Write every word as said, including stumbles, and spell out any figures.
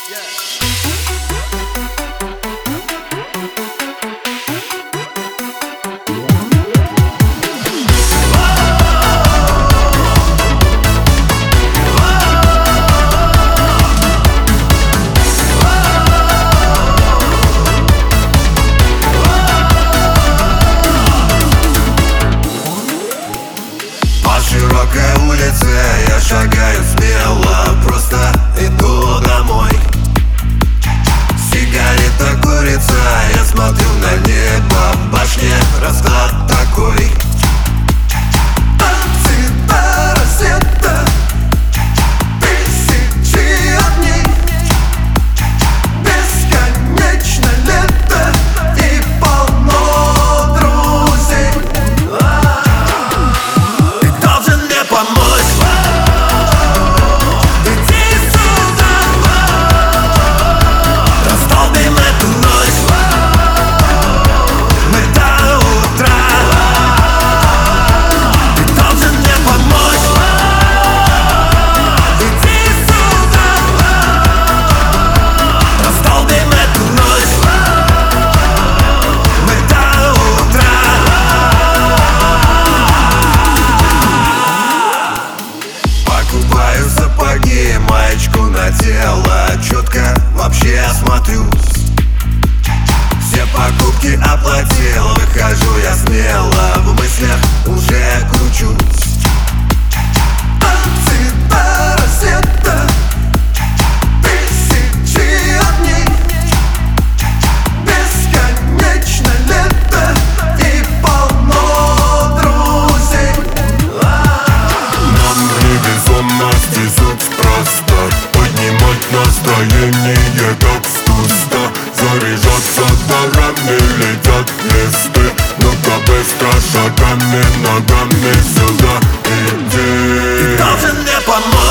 По широкой улице я шагаю смело, просто иду домой. Сигарета курица, я смотрю на небо, в башне расклад такой. Танцы рассвета, тысячи огней, бесконечно лето и полно друзей. Ты должен мне помочь, иди сюда, растопим эту ночь, мы до утра. Ты должен мне помочь, иди сюда, растопим эту ночь, мы до утра. Покупаю сапоги, маечку надела, четко вообще осмотрюсь. Все покупки оплатил, выхожу я смело, в мыслях уже кручусь. Танцы до рассвета, тысячи огней, бесконечно лето и полно друзей. Нам невесомости суть просто поднимать настроение как с куста. Заряжаться дарами, летят листы. Ну-ка быстро шагами, ногами сюда иди. Ты должен мне помочь.